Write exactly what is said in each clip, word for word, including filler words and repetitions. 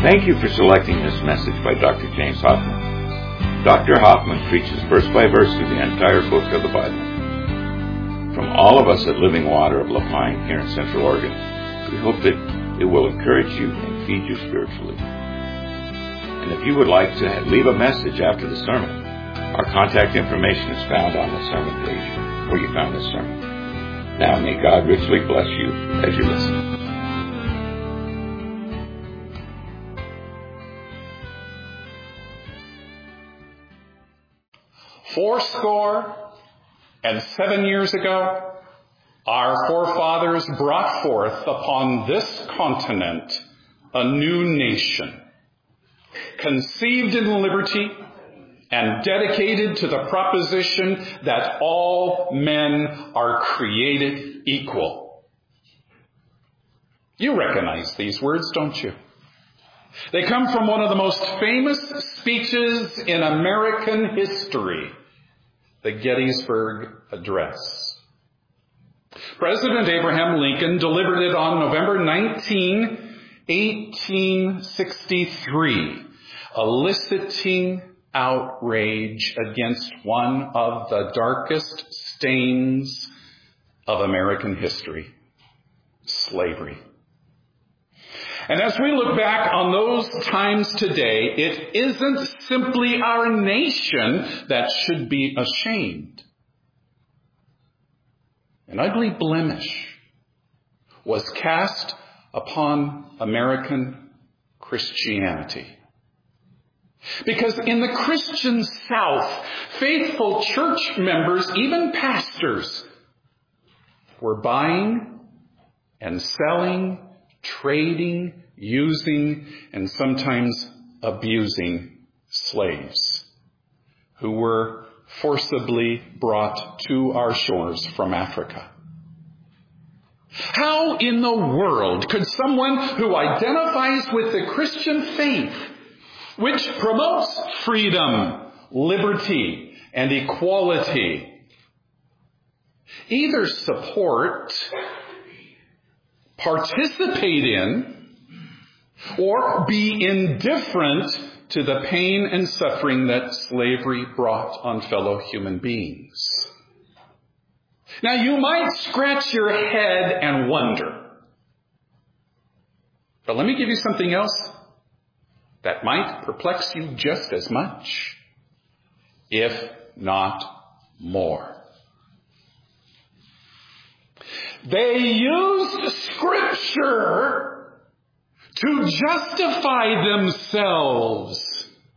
Thank you for selecting this message by Doctor James Hoffman. Doctor Hoffman preaches verse by verse through the entire book of the Bible. From all of us at Living Water of La Pine here in Central Oregon, we hope that it will encourage you and feed you spiritually. And if you would like to leave a message after the sermon, our contact information is found on the sermon page where you found this sermon. Now may God richly bless you as you listen. Fourscore and seven years ago, our forefathers brought forth upon this continent a new nation, conceived in liberty and dedicated to the proposition that all men are created equal. You recognize these words, don't you? They come from one of the most famous speeches in American history, the Gettysburg Address. President Abraham Lincoln delivered it on November nineteenth, eighteen sixty-three, eliciting outrage against one of the darkest stains of American history, slavery. And as we look back on those times today, it isn't simply our nation that should be ashamed. An ugly blemish was cast upon American Christianity. Because in the Christian South, faithful church members, even pastors, were buying and selling, trading, using, and sometimes abusing slaves who were forcibly brought to our shores from Africa. How in the world could someone who identifies with the Christian faith, which promotes freedom, liberty, and equality, either support, participate in, or be indifferent to the pain and suffering that slavery brought on fellow human beings? Now, you might scratch your head and wonder, but let me give you something else that might perplex you just as much, if not more. They used Scripture to justify themselves.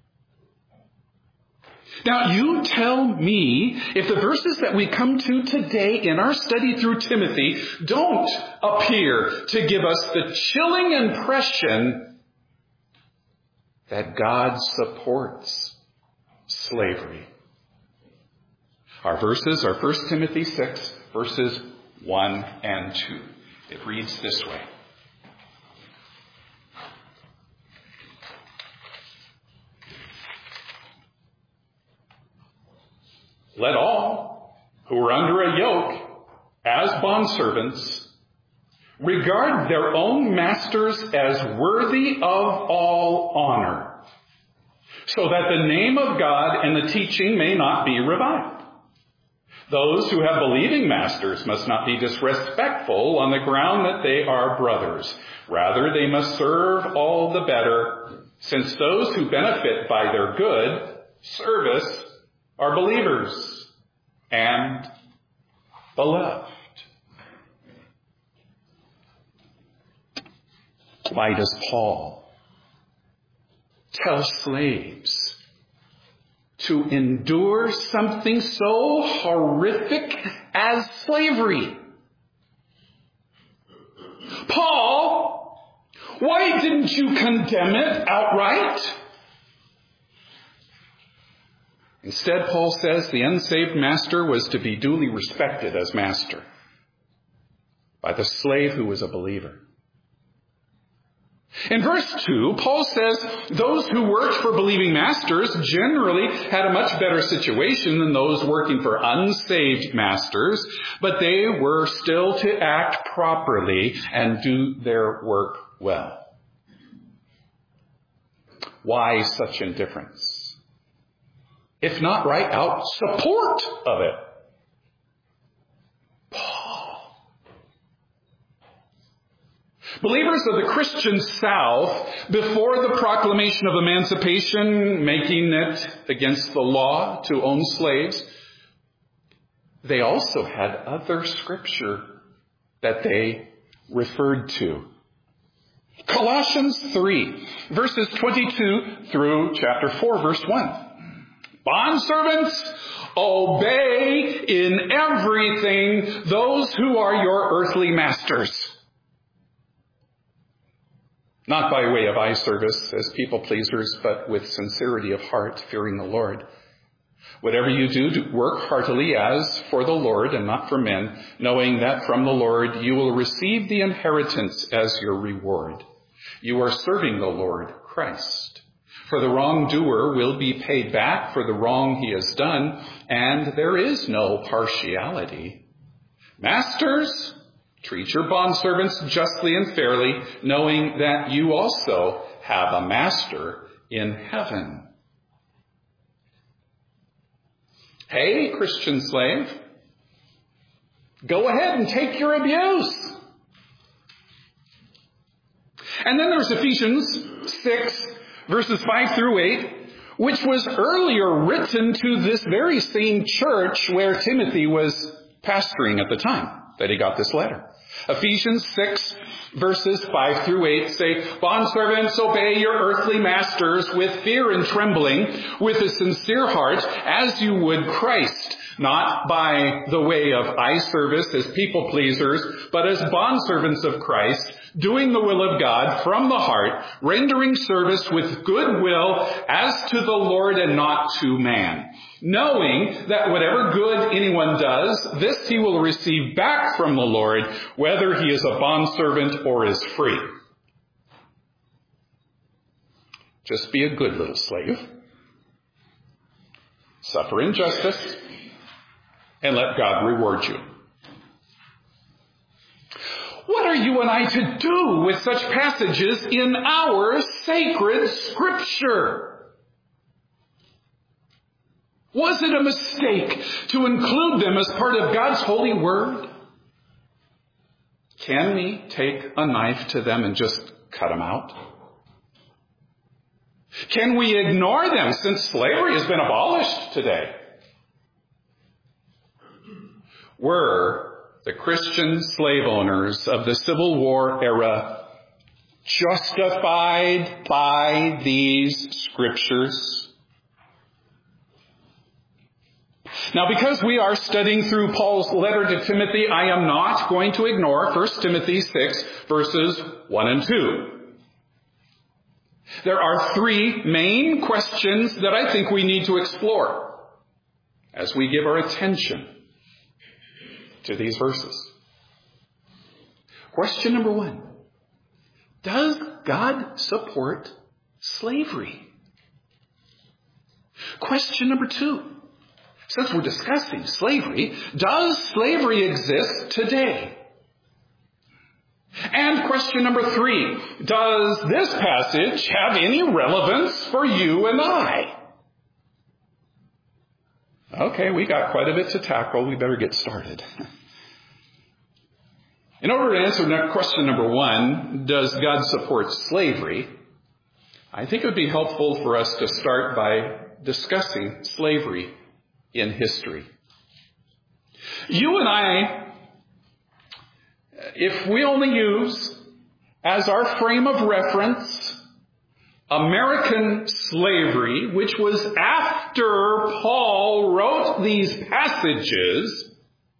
Now, you tell me if the verses that we come to today in our study through Timothy don't appear to give us the chilling impression that God supports slavery. Our verses are First Timothy six, verses one and two. It reads this way. Let all who are under a yoke as bondservants regard their own masters as worthy of all honor, so that the name of God and the teaching may not be reviled. Those who have believing masters must not be disrespectful on the ground that they are brothers. Rather, they must serve all the better, since those who benefit by their good service are believers and beloved. Why does Paul tell slaves to endure something so horrific as slavery? Paul, why didn't you condemn it outright? Instead, Paul says the unsaved master was to be duly respected as master by the slave who was a believer. In verse two, Paul says those who worked for believing masters generally had a much better situation than those working for unsaved masters, but they were still to act properly and do their work well. Why such indifference? If not right out support of it. Paul. Believers of the Christian South, before the proclamation of emancipation, making it against the law to own slaves, they also had other scripture that they referred to. Colossians three, verses twenty-two through chapter four, verse one. Bondservants, obey in everything those who are your earthly masters. Not by way of eye service as people pleasers, but with sincerity of heart, fearing the Lord. Whatever you do, do, work heartily as for the Lord and not for men, knowing that from the Lord you will receive the inheritance as your reward. You are serving the Lord Christ. For the wrongdoer will be paid back for the wrong he has done, and there is no partiality. Masters, treat your bondservants justly and fairly, knowing that you also have a master in heaven. Hey, Christian slave, go ahead and take your abuse. And then there's Ephesians six, verses five through eight, which was earlier written to this very same church where Timothy was pastoring at the time that he got this letter. Ephesians six, verses five through eight say, Bondservants, obey your earthly masters with fear and trembling, with a sincere heart, as you would Christ, not by the way of eye service as people pleasers, but as bondservants of Christ, doing the will of God from the heart, rendering service with good will as to the Lord and not to man, knowing that whatever good anyone does, this he will receive back from the Lord, whether he is a bondservant or is free. Just be a good little slave. Suffer injustice, and let God reward you. What are you and I to do with such passages in our sacred Scripture? Was it a mistake to include them as part of God's holy word? Can we take a knife to them and just cut them out? Can we ignore them since slavery has been abolished today? Were the Christian slave owners of the Civil War era justified by these scriptures? Now, because we are studying through Paul's letter to Timothy, I am not going to ignore First Timothy six, verses one and two. There are three main questions that I think we need to explore as we give our attention to these verses. Question number one. Does God support slavery? Question number two. Since we're discussing slavery, does slavery exist today? And question number three. Does this passage have any relevance for you and I? Okay, we got quite a bit to tackle. We better get started. In order to answer question number one, does God support slavery? I think it would be helpful for us to start by discussing slavery in history. You and I, if we only use as our frame of reference American slavery, which was after Paul wrote these passages,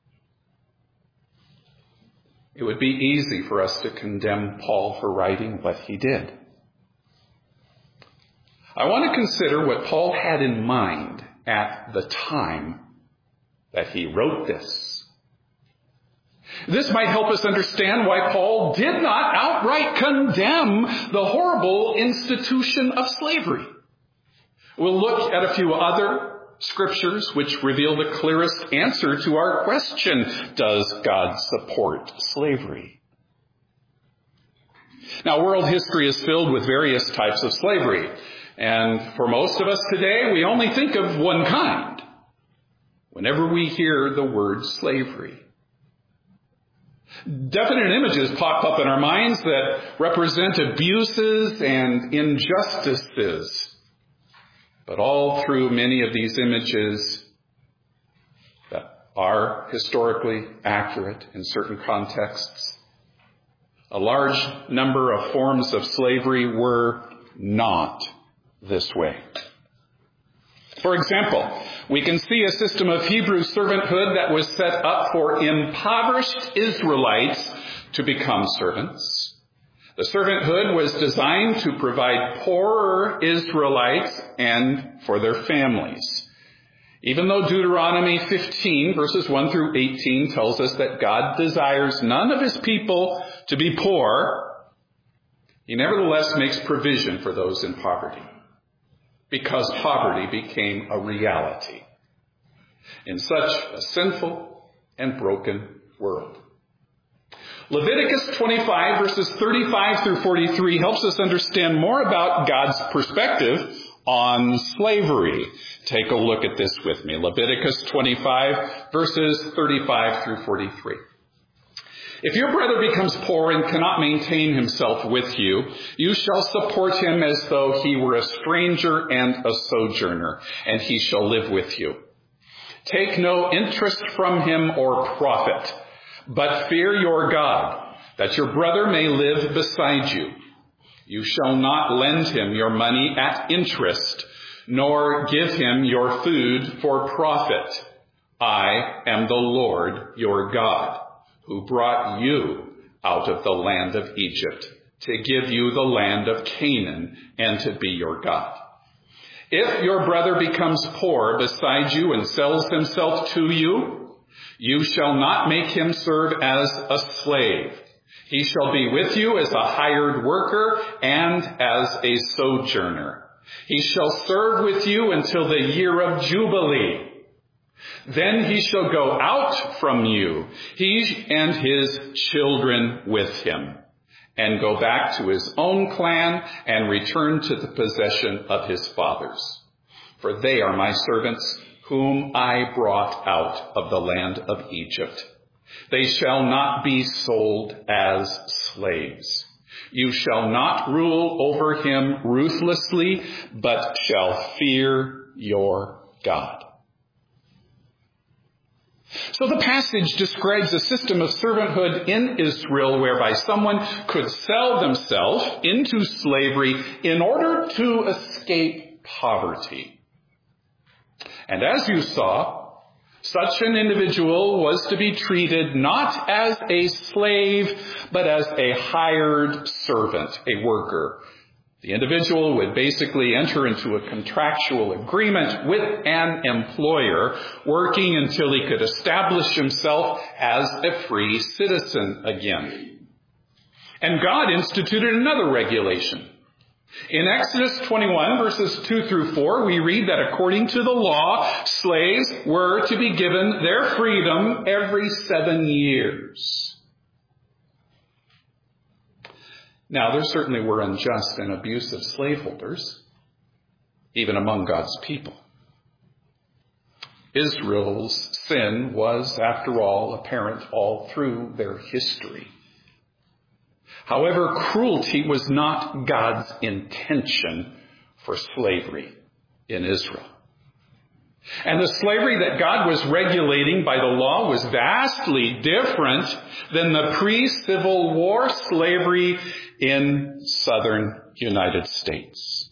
it would be easy for us to condemn Paul for writing what he did. I want to consider what Paul had in mind at the time that he wrote this. This might help us understand why Paul did not outright condemn the horrible institution of slavery. We'll look at a few other scriptures which reveal the clearest answer to our question, does God support slavery? Now, world history is filled with various types of slavery. And for most of us today, we only think of one kind whenever we hear the word slavery. Definite images pop up in our minds that represent abuses and injustices. But all through many of these images that are historically accurate in certain contexts, a large number of forms of slavery were not this way. For example, we can see a system of Hebrew servanthood that was set up for impoverished Israelites to become servants. The servanthood was designed to provide poorer Israelites and for their families. Even though Deuteronomy fifteen, verses one through eighteen, tells us that God desires none of his people to be poor, he nevertheless makes provision for those in poverty, because poverty became a reality in such a sinful and broken world. Leviticus twenty-five, verses thirty-five through forty-three, helps us understand more about God's perspective on slavery. Take a look at this with me. Leviticus twenty-five, verses thirty-five through forty-three. If your brother becomes poor and cannot maintain himself with you, you shall support him as though he were a stranger and a sojourner, and he shall live with you. Take no interest from him or profit, but fear your God, that your brother may live beside you. You shall not lend him your money at interest, nor give him your food for profit. I am the Lord your God, who brought you out of the land of Egypt to give you the land of Canaan and to be your God. If your brother becomes poor beside you and sells himself to you, you shall not make him serve as a slave. He shall be with you as a hired worker and as a sojourner. He shall serve with you until the year of Jubilee. Then he shall go out from you, he and his children with him, and go back to his own clan and return to the possession of his fathers. For they are my servants, whom I brought out of the land of Egypt. They shall not be sold as slaves. You shall not rule over him ruthlessly, but shall fear your God. So the passage describes a system of servanthood in Israel whereby someone could sell themselves into slavery in order to escape poverty. And as you saw, such an individual was to be treated not as a slave, but as a hired servant, a worker. The individual would basically enter into a contractual agreement with an employer, working until he could establish himself as a free citizen again. And God instituted another regulation. In Exodus twenty-one, verses two through four, we read that according to the law, slaves were to be given their freedom every seven years. Now, there certainly were unjust and abusive slaveholders, even among God's people. Israel's sin was, after all, apparent all through their history. However, cruelty was not God's intention for slavery in Israel. And the slavery that God was regulating by the law was vastly different than the pre-Civil War slavery in southern United States.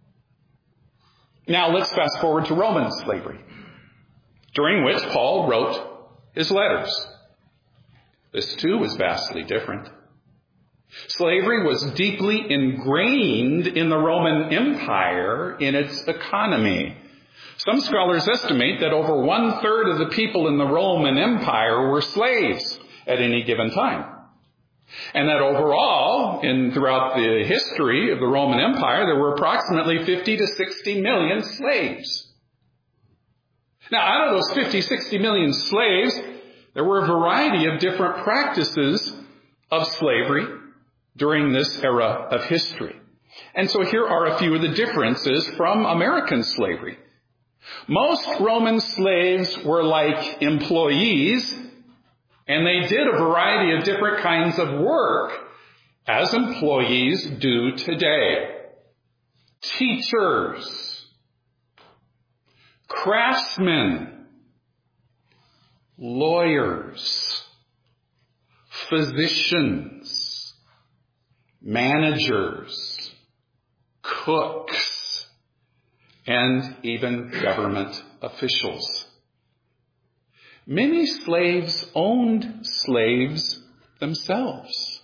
Now let's fast forward to Roman slavery, during which Paul wrote his letters. This too was vastly different. Slavery was deeply ingrained in the Roman Empire in its economy. Some scholars estimate that over one-third of the people in the Roman Empire were slaves at any given time. And that overall, in throughout the history of the Roman Empire, there were approximately fifty to sixty million slaves. Now, out of those fifty, sixty million slaves, there were a variety of different practices of slavery during this era of history. And so here are a few of the differences from American slavery. Most Roman slaves were like employees, and they did a variety of different kinds of work, as employees do today. Teachers, craftsmen, lawyers, physicians, managers, cooks, and even government officials. Many slaves owned slaves themselves.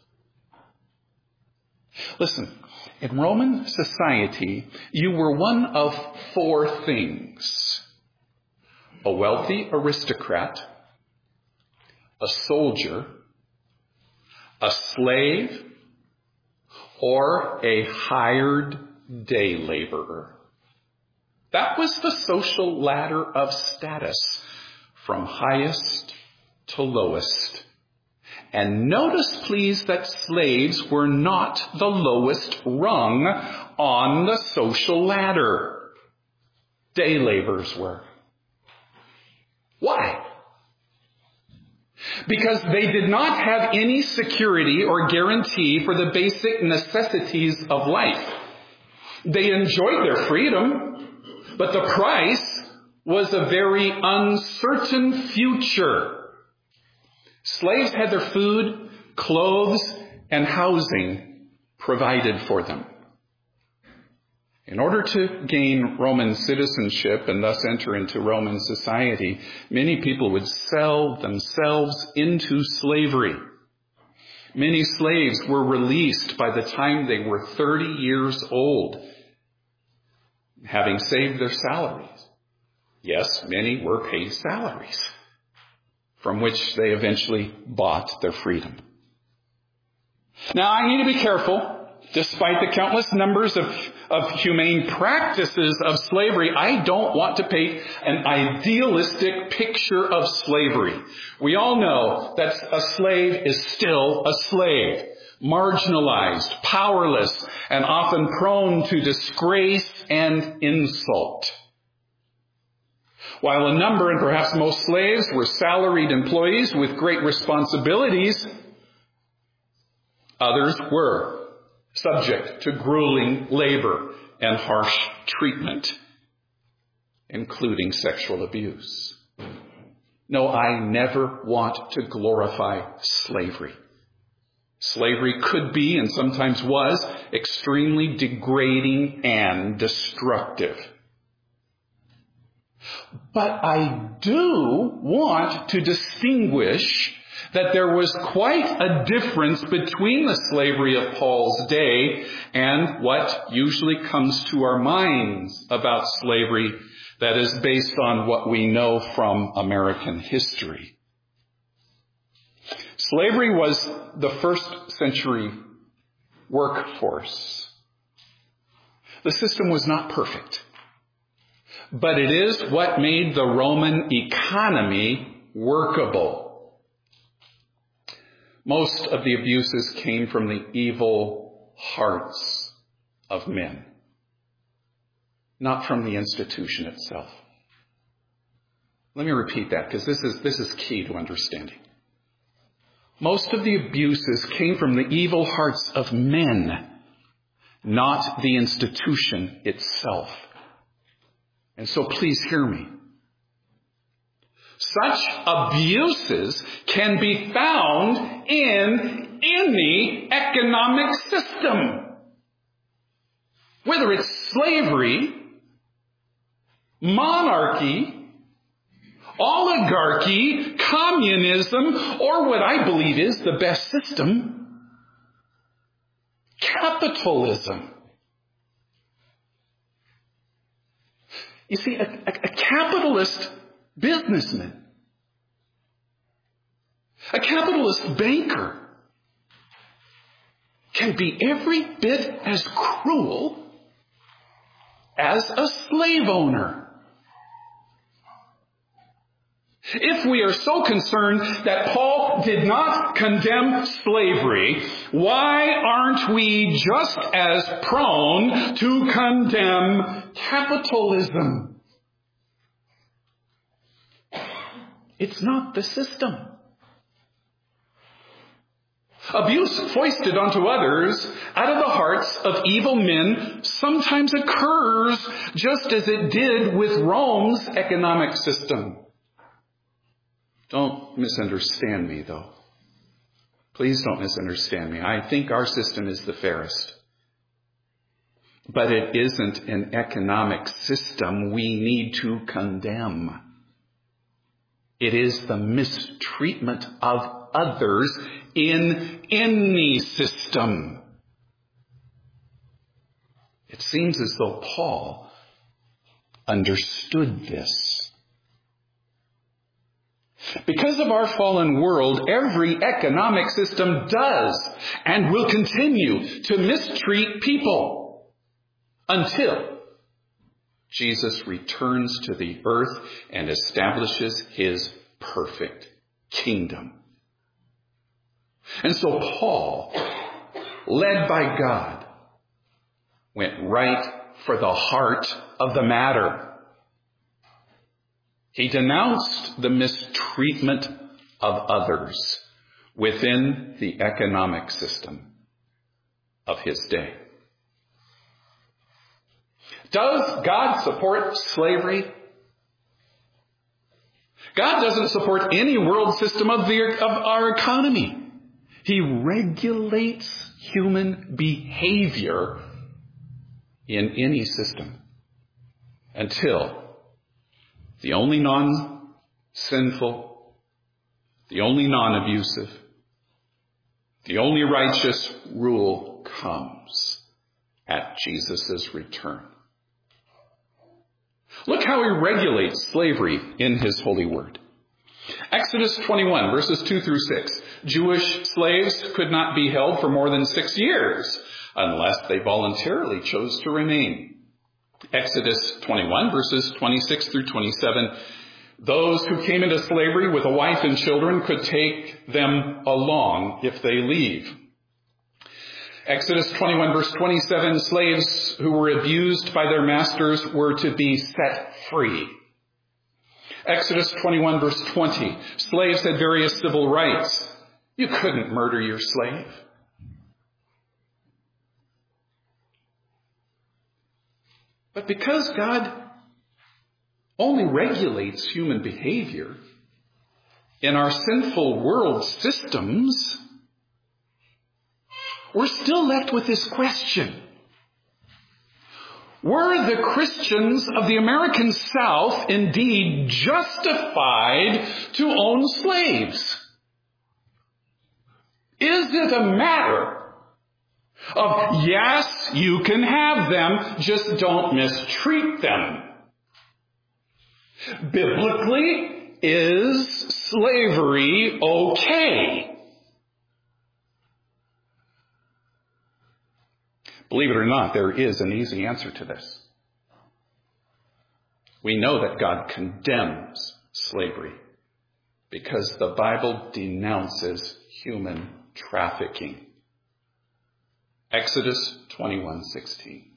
Listen, in Roman society, you were one of four things: a wealthy aristocrat, a soldier, a slave, or a hired day laborer. That was the social ladder of status, from highest to lowest. And notice, please, that slaves were not the lowest rung on the social ladder. Day laborers were. Why? Because they did not have any security or guarantee for the basic necessities of life. They enjoyed their freedom, but the price was a very uncertain future. Slaves had their food, clothes, and housing provided for them. In order to gain Roman citizenship and thus enter into Roman society, many people would sell themselves into slavery. Many slaves were released by the time they were thirty years old, having saved their salaries. Yes, many were paid salaries, from which they eventually bought their freedom. Now, I need to be careful. Despite the countless numbers of, of humane practices of slavery, I don't want to paint an idealistic picture of slavery. We all know that a slave is still a slave, marginalized, powerless, and often prone to disgrace and insult. While a number, and perhaps most slaves, were salaried employees with great responsibilities, others were subject to grueling labor and harsh treatment, including sexual abuse. No, I never want to glorify slavery. Slavery could be, and sometimes was, extremely degrading and destructive. But I do want to distinguish that there was quite a difference between the slavery of Paul's day and what usually comes to our minds about slavery that is based on what we know from American history. Slavery was the first century workforce. The system was not perfect, but it is what made the Roman economy workable. Most of the abuses came from the evil hearts of men, not from the institution itself. Let me repeat that, because this is, this is key to understanding. Most of the abuses came from the evil hearts of men, not the institution itself. And so please hear me. Such abuses can be found in any economic system. Whether it's slavery, monarchy, oligarchy, communism, or what I believe is the best system, capitalism. You see, a, a, a capitalist businessman, a capitalist banker, can be every bit as cruel as a slave owner. If we are so concerned that Paul did not condemn slavery, why aren't we just as prone to condemn capitalism? It's not the system. Abuse foisted onto others out of the hearts of evil men sometimes occurs just as it did with Rome's economic system. Don't misunderstand me, though. Please don't misunderstand me. I think our system is the fairest. But it isn't an economic system we need to condemn. It is the mistreatment of others in any system. It seems as though Paul understood this. Because of our fallen world, every economic system does and will continue to mistreat people until Jesus returns to the earth and establishes his perfect kingdom. And so Paul, led by God, went right for the heart of the matter. He denounced the mistreatment of others within the economic system of his day. Does God support slavery? God doesn't support any world system of, the, of our economy. He regulates human behavior in any system until the only non-sinful, the only non-abusive, the only righteous rule comes at Jesus' return. Look how he regulates slavery in his holy word. Exodus twenty-one, verses two through six. Jewish slaves could not be held for more than six years unless they voluntarily chose to remain. Exodus twenty-one, verses twenty-six through twenty-seven. Those who came into slavery with a wife and children could take them along if they leave. Exodus twenty-one, verse twenty-seven, slaves who were abused by their masters were to be set free. Exodus twenty-one, verse twenty, slaves had various civil rights. You couldn't murder your slave. But because God only regulates human behavior in our sinful world systems, we're still left with this question. Were the Christians of the American South indeed justified to own slaves? Is it a matter of, yes, you can have them, just don't mistreat them? Biblically, is slavery okay? Believe it or not, there is an easy answer to this. We know that God condemns slavery because the Bible denounces human trafficking. Exodus twenty-one sixteen.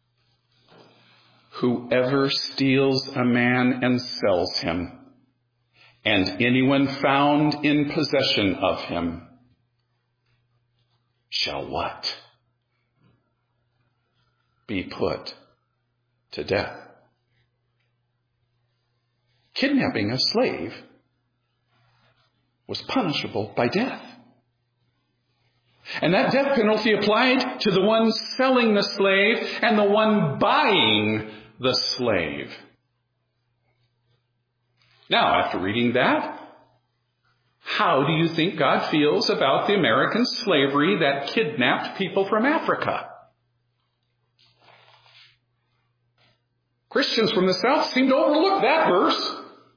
Whoever steals a man and sells him, and anyone found in possession of him, shall what? Be put to death. Kidnapping a slave was punishable by death. And that death penalty applied to the one selling the slave and the one buying the slave. Now, after reading that, how do you think God feels about the American slavery that kidnapped people from Africa? Christians from the South seem to overlook that verse.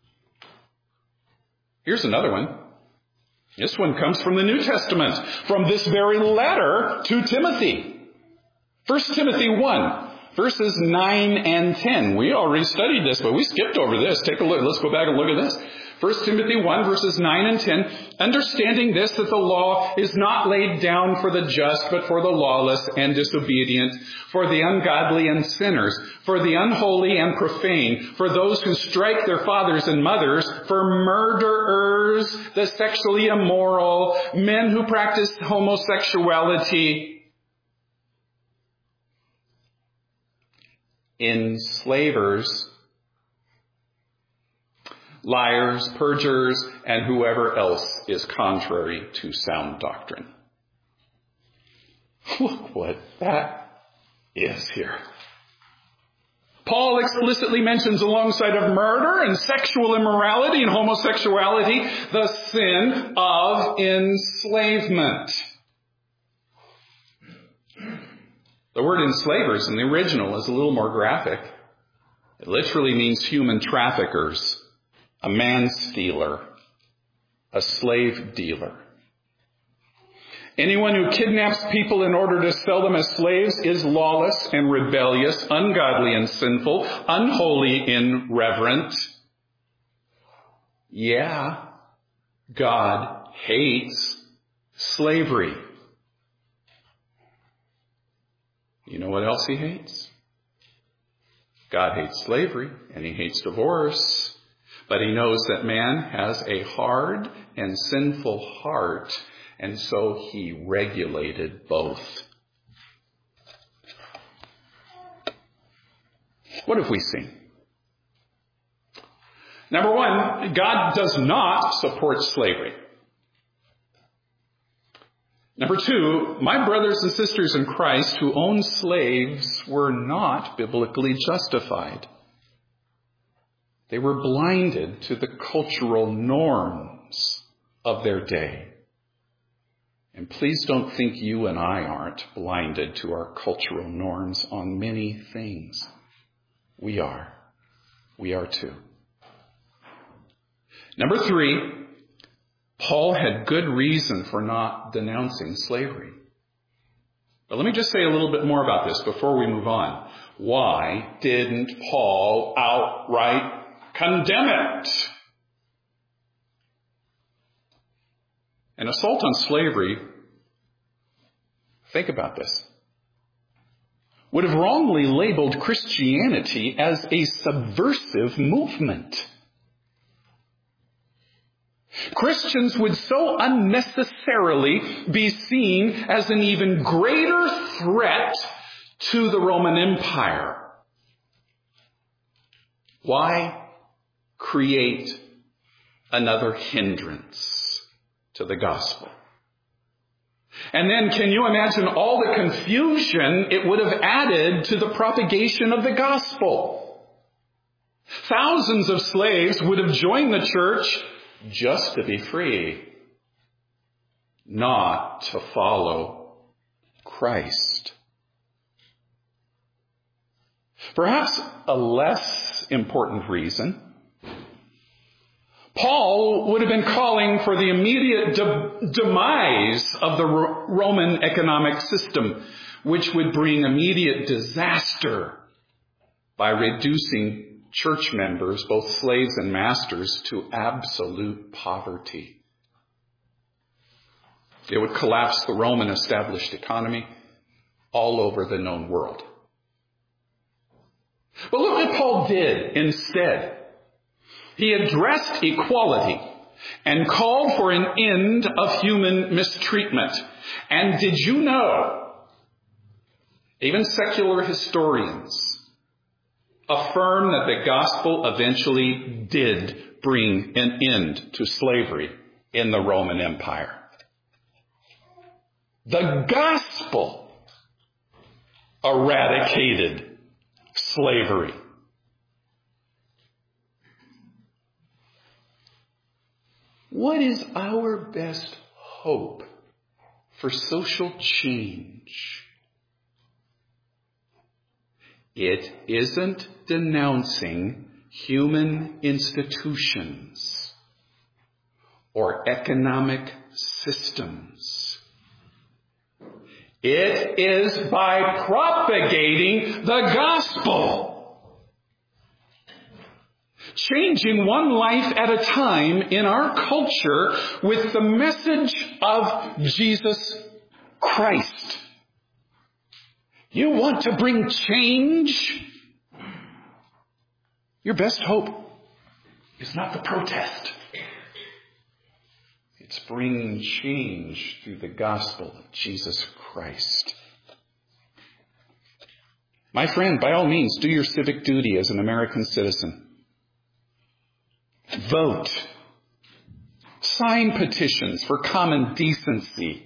Here's another one. This one comes from the New Testament, from this very letter to Timothy. First Timothy one, verses nine and ten. We already studied this, but we skipped over this. Take a look. Let's go back and look at this. First Timothy one, verses nine and ten, understanding this, that the law is not laid down for the just, but for the lawless and disobedient, for the ungodly and sinners, for the unholy and profane, for those who strike their fathers and mothers, for murderers, the sexually immoral, men who practice homosexuality, enslavers, liars, perjurers, and whoever else is contrary to sound doctrine. Look what that is here. Paul explicitly mentions alongside of murder and sexual immorality and homosexuality the sin of enslavement. The word enslavers in the original is a little more graphic. It literally means human traffickers, a man stealer, a slave dealer. Anyone who kidnaps people in order to sell them as slaves is lawless and rebellious, ungodly and sinful, unholy and irreverent. Yeah, God hates slavery. You know what else he hates? God hates slavery and he hates divorce. But he knows that man has a hard and sinful heart, and so he regulated both. What have we seen? Number one, God does not support slavery. Number two, my brothers and sisters in Christ who own slaves were not biblically justified. They were blinded to the cultural norms of their day. And please don't think you and I aren't blinded to our cultural norms on many things. We are. We are too. Number three, Paul had good reason for not denouncing slavery. But let me just say a little bit more about this before we move on. Why didn't Paul outright condemn it? An assault on slavery, think about this, would have wrongly labeled Christianity as a subversive movement. Christians would so unnecessarily be seen as an even greater threat to the Roman Empire. Why create another hindrance to the gospel? And then can you imagine all the confusion it would have added to the propagation of the gospel? Thousands of slaves would have joined the church just to be free, not to follow Christ. Perhaps a less important reason, Paul would have been calling for the immediate de- demise of the Ro- Roman economic system, which would bring immediate disaster by reducing church members, both slaves and masters, to absolute poverty. It would collapse the Roman established economy all over the known world. But look what Paul did instead. He addressed equality and called for an end of human mistreatment. And did you know, even secular historians affirm that the gospel eventually did bring an end to slavery in the Roman Empire. The gospel eradicated slavery. What is our best hope for social change? It isn't denouncing human institutions or economic systems. It is by propagating the gospel. changing one life at a time in our culture with the message of Jesus Christ. You want to bring change? Your best hope is not the protest. It's bringing change through the gospel of Jesus Christ. My friend, by all means, do your civic duty as an American citizen. Vote. Sign petitions for common decency.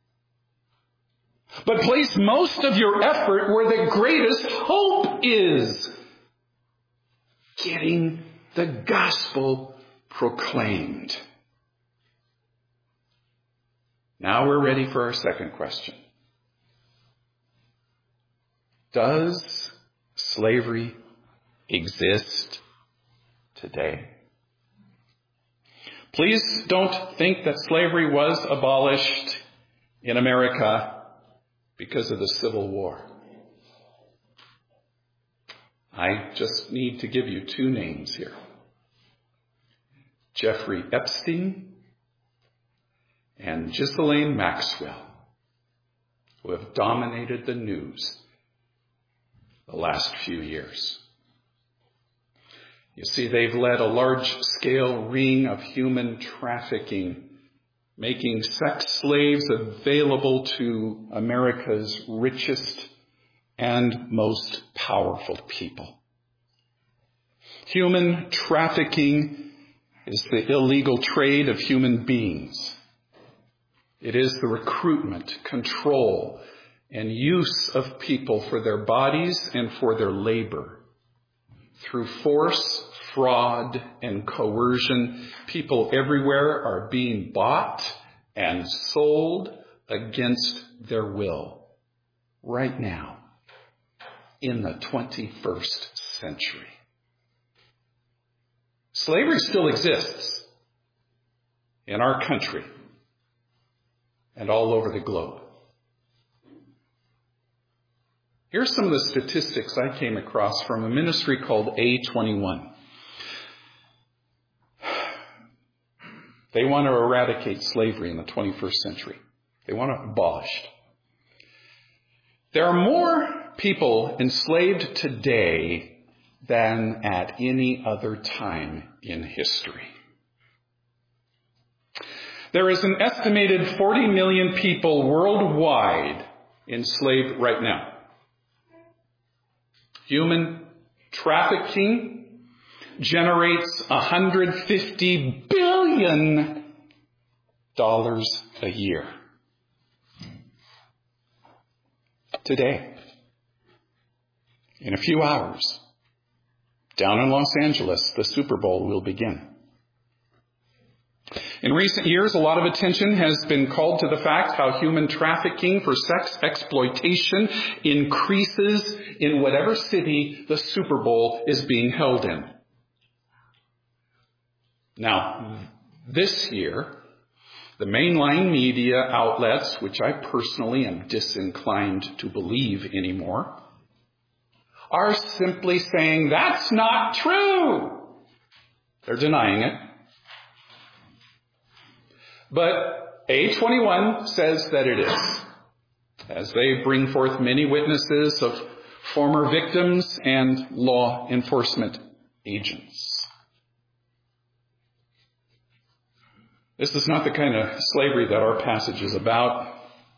But place most of your effort where the greatest hope is. Getting the gospel proclaimed. Now we're ready for our second question. Does slavery exist today? Please don't think that slavery was abolished in America because of the Civil War. I just need to give you two names here. Jeffrey Epstein and Ghislaine Maxwell, who have dominated the news the last few years. You see, they've led a large-scale ring of human trafficking, making sex slaves available to America's richest and most powerful people. Human trafficking is the illegal trade of human beings. It is the recruitment, control, and use of people for their bodies and for their labor. Through force, fraud, and coercion, people everywhere are being bought and sold against their will. Right now, in the twenty-first century. Slavery still exists in our country and all over the globe. Here's some of the statistics I came across from a ministry called A twenty-one. They want to eradicate slavery in the twenty-first century. They want it abolished. There are more people enslaved today than at any other time in history. There is an estimated forty million people worldwide enslaved right now. Human trafficking generates one hundred fifty billion dollars a year. Today, in a few hours, down in Los Angeles, the Super Bowl will begin. In recent years, a lot of attention has been called to the fact how human trafficking for sex exploitation increases in whatever city the Super Bowl is being held in. Now, this year, the mainline media outlets, which I personally am disinclined to believe anymore, are simply saying that's not true. They're denying it. But A twenty-one says that it is, as they bring forth many witnesses of former victims and law enforcement agents. This is not the kind of slavery that our passage is about.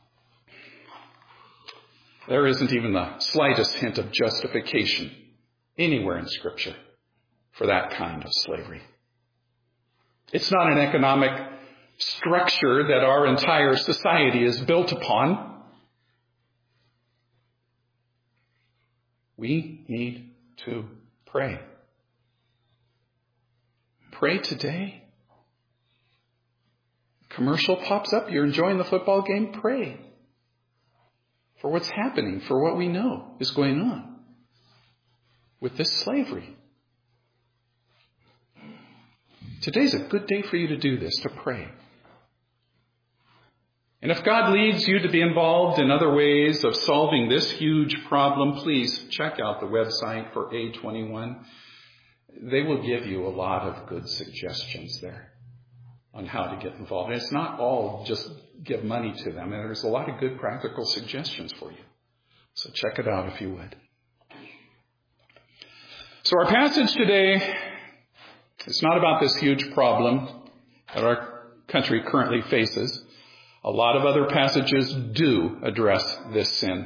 There isn't even the slightest hint of justification anywhere in Scripture for that kind of slavery. It's not an economic structure that our entire society is built upon. We need to pray. Pray today. Commercial pops up. You're enjoying the football game. Pray for what's happening, for what we know is going on with this slavery. Today's a good day for you to do this, to pray. And if God leads you to be involved in other ways of solving this huge problem, please check out the website for A twenty-one. they will give you a lot of good suggestions there on how to get involved. And it's not all just give money to them. And there's a lot of good practical suggestions for you. So check it out if you would. So our passage today is not about this huge problem that our country currently faces. A lot of other passages do address this sin.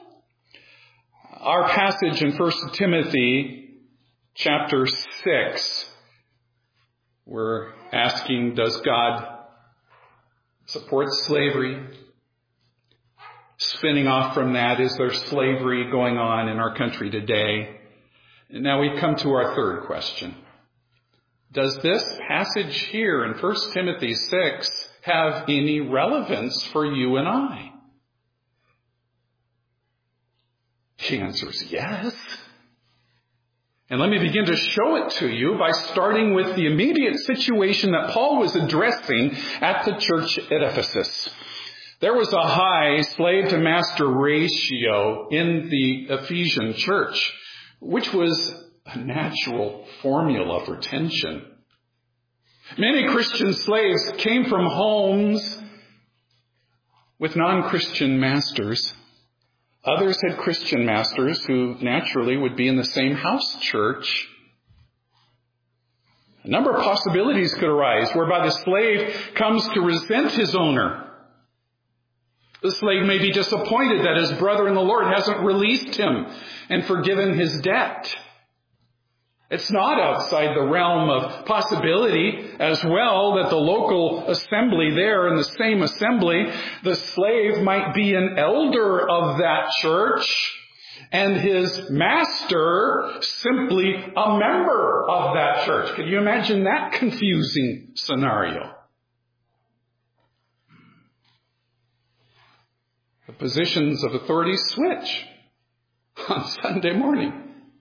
Our passage in First Timothy chapter six, we're asking, does God support slavery? Spinning off from that, is there slavery going on in our country today? And now we come to our third question. Does this passage here in First Timothy six have any relevance for you and I? The answer is yes. And let me begin to show it to you by starting with the immediate situation that Paul was addressing at the church at Ephesus. There was a high slave-to-master ratio in the Ephesian church, which was a natural formula for tension. Many Christian slaves came from homes with non-Christian masters. Others had Christian masters who naturally would be in the same house church. A number of possibilities could arise whereby the slave comes to resent his owner. The slave may be disappointed that his brother in the Lord hasn't released him and forgiven his debt. It's not outside the realm of possibility as well that the local assembly there in the same assembly, the slave might be an elder of that church and his master simply a member of that church. Can you imagine that confusing scenario? The positions of authority switch on Sunday morning.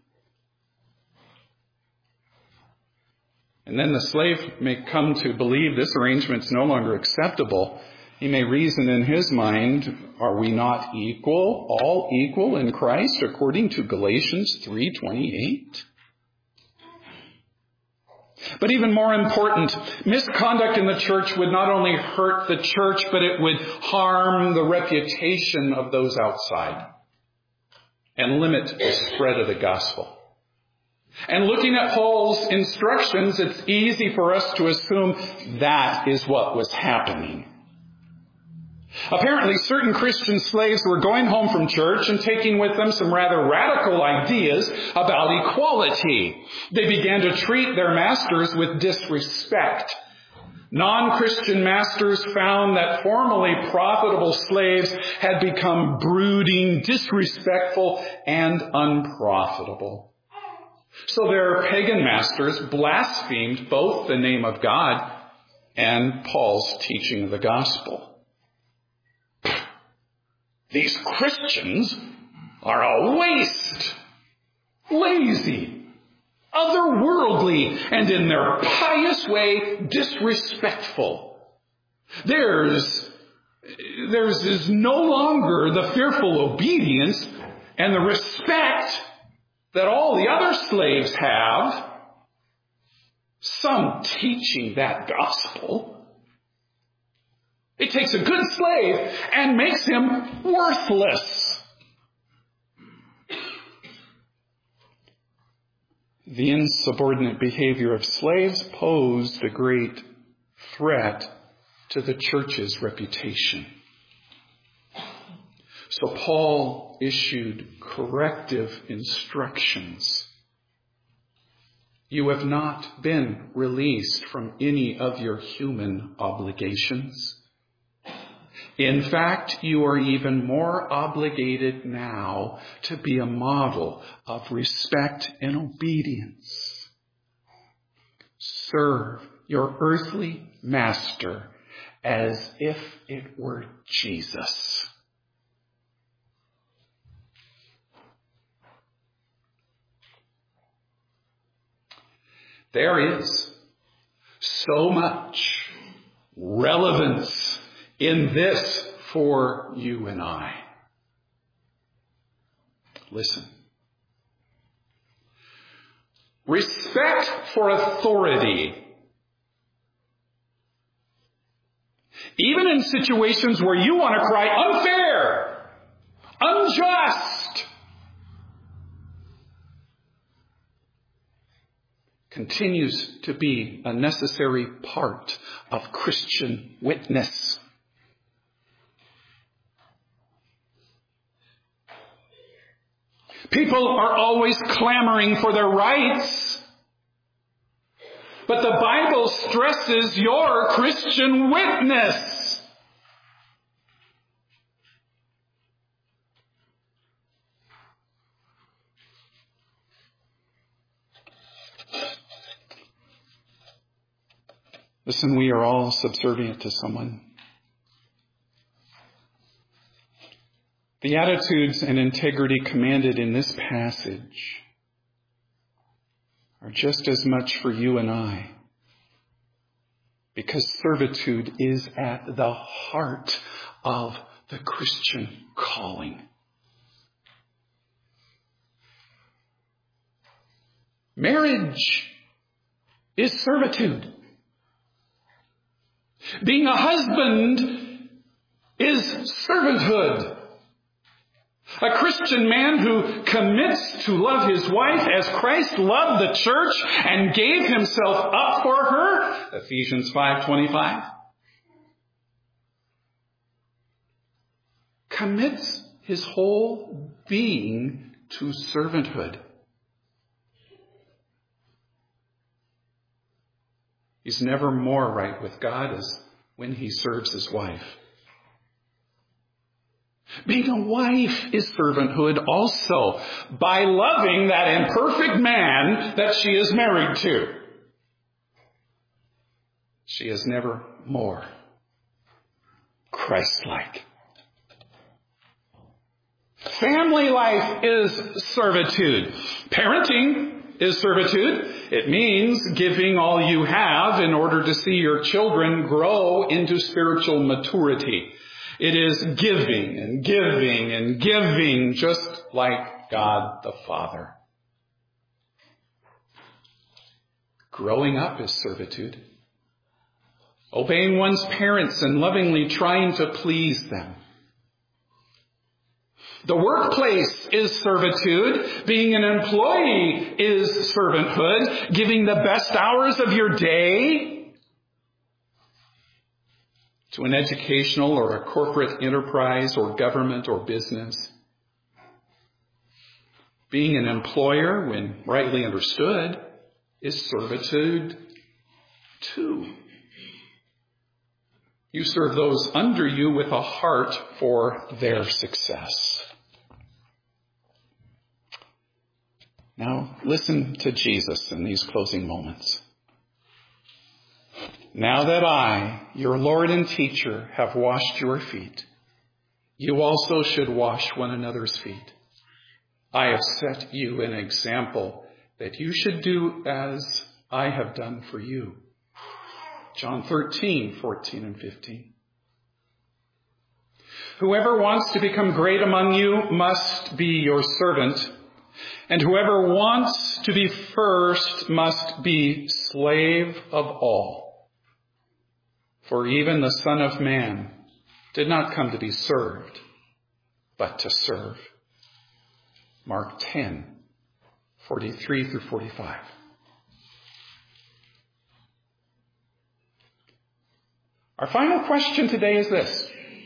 And then the slave may come to believe this arrangement is no longer acceptable. He may reason in his mind, are we not equal, all equal in Christ, according to Galatians three twenty-eight? But even more important, misconduct in the church would not only hurt the church, but it would harm the reputation of those outside and limit the spread of the gospel. And looking at Paul's instructions, it's easy for us to assume that is what was happening. Apparently, certain Christian slaves were going home from church and taking with them some rather radical ideas about equality. They began to treat their masters with disrespect. Non-Christian masters found that formerly profitable slaves had become brooding, disrespectful, and unprofitable. So their pagan masters blasphemed both the name of God and Paul's teaching of the gospel. These Christians are a waste, lazy, otherworldly, and in their pious way, disrespectful. Theirs, theirs is no longer the fearful obedience and the respect that all the other slaves have. Some teaching that gospel. It takes a good slave and makes him worthless. The insubordinate behavior of slaves posed a great threat to the church's reputation. So Paul issued corrective instructions. You have not been released from any of your human obligations. In fact, you are even more obligated now to be a model of respect and obedience. Serve your earthly master as if it were Jesus. There is so much relevance in this for you and I. Listen. respect for authority, even in situations where you want to cry, unfair, unjust, continues to be a necessary part of Christian witness. People are always clamoring for their rights, but the Bible stresses your Christian witness. Listen, we are all subservient to someone. The attitudes and integrity commanded in this passage are just as much for you and I, because servitude is at the heart of the Christian calling. Marriage is servitude. Being a husband is servanthood. A Christian man who commits to love his wife as Christ loved the church and gave himself up for her, Ephesians five twenty-five, commits his whole being to servanthood. He's never more right with God as when he serves his wife. Being a wife is servanthood also by loving that imperfect man that she is married to. She is never more Christ-like. Family life is servitude. Parenting is servitude. It means giving all you have in order to see your children grow into spiritual maturity. It is giving and giving and giving, just like God the Father. Growing up is servitude. Obeying one's parents and lovingly trying to please them. The workplace is servitude. Being an employee is servanthood. Giving the best hours of your day to an educational or a corporate enterprise or government or business. Being an employer, when rightly understood, is servitude too. You serve those under you with a heart for their success. Now, listen to Jesus in these closing moments. Now that I, your Lord and teacher, have washed your feet, you also should wash one another's feet. I have set you an example that you should do as I have done for you. John thirteen, fourteen and fifteen. Whoever wants to become great among you must be your servant, and whoever wants to be first must be slave of all. For even the Son of Man did not come to be served, but to serve. Mark ten, forty-three through forty-five. Our final question today is this.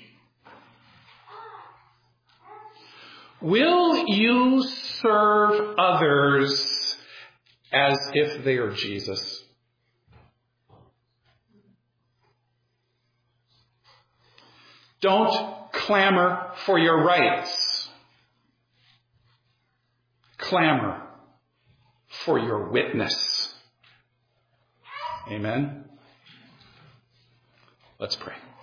Will you serve others as if they are Jesus? Don't clamor for your rights. Clamor for your witness. Amen. Let's pray.